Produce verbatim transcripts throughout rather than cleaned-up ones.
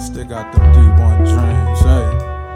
Still got them D one dreams, hey.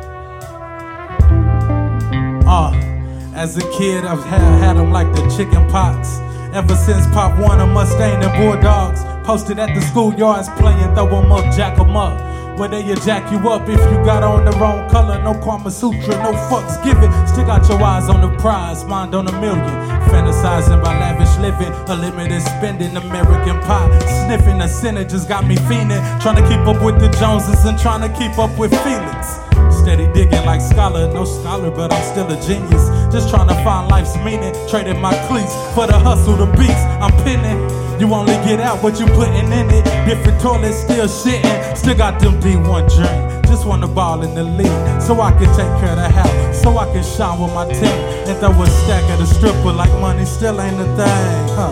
Uh, as a kid, I've had, had them like the chicken pox. Ever since Pop won a Mustang and Bulldogs, posted at the schoolyards playing, throw 'em up, jack 'em up. Where they jack you up if you got on the wrong color. No Kama Sutra, no fucks given. Still got your eyes on the prize, mind on a million. Fantasizing by lavish living, unlimited spending, American pie. Sniffing the sinner just got me fiending. Trying to keep up with the Joneses and trying to keep up with Felix. Steady digging like scholar, no scholar, but I'm still a genius. Just trying to find life's meaning. Trading my cleats for the hustle, the beats I'm pinning. You only get out what you putting in it. Different toilets, still shitting. Still got them D one dream. Just want to ball in the league, so I can take care of the house, so I can shine with my team. And throw a stack at a stripper like money still ain't a thing, huh?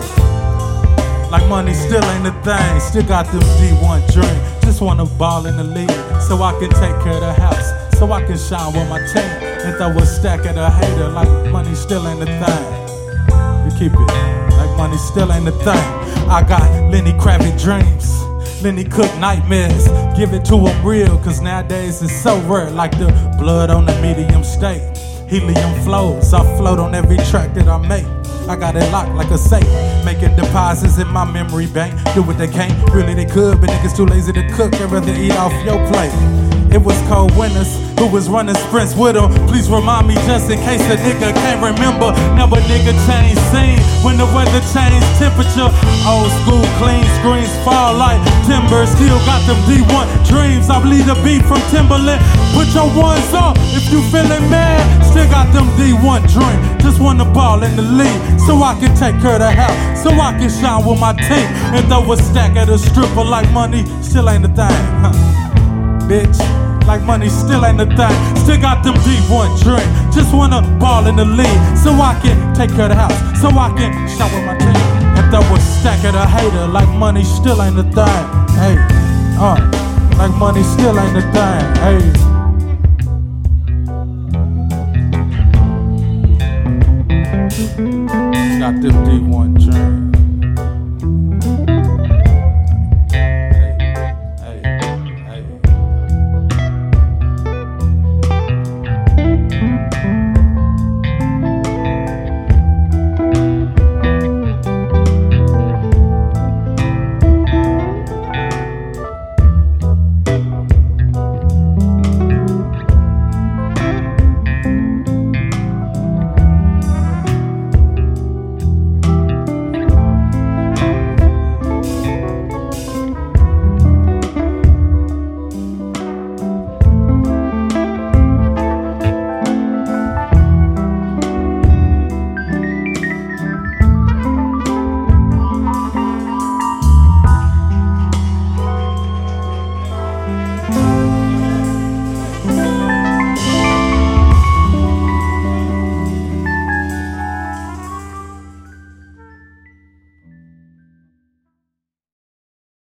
Like money still ain't a thing. Still got them D one dream. Just want to ball in the league, so I can take care of the house, so I can shine with my team. And throw a stack at a hater like money still ain't a thing. You keep it like money still ain't a thing. I got Lenny Kravitz dreams, Lenny Cook nightmares. Give it to them real, cause nowadays it's so rare. Like the blood on the medium state. Helium flows, I float on every track that I make. I got it locked like a safe, making deposits in my memory bank. Do what they can't, really they could, but niggas too lazy to cook. They'd rather eat off your plate. It was cold winters, who was running sprints with them? Please remind me just in case a nigga can't remember. Never nigga change scene when the weather change temperature. Old school clean screens fall like timber. Still got them D one dreams. I bleed the beat from Timberland. Put your ones up if you feeling mad. Still got them D one dreams. Just wanna ball in the league, so I can take care of the house, so I can shine with my team. And throw a stack at a stripper like money still ain't a thing, huh? Bitch, like money still ain't a thing. Still got them D one dream. Just wanna ball in the league, so I can take care of the house, so I can shine with my team. And throw a stack at a hater like money still ain't a thing. Hey, uh, like money still ain't a thing. Hey. Got them D one dreams.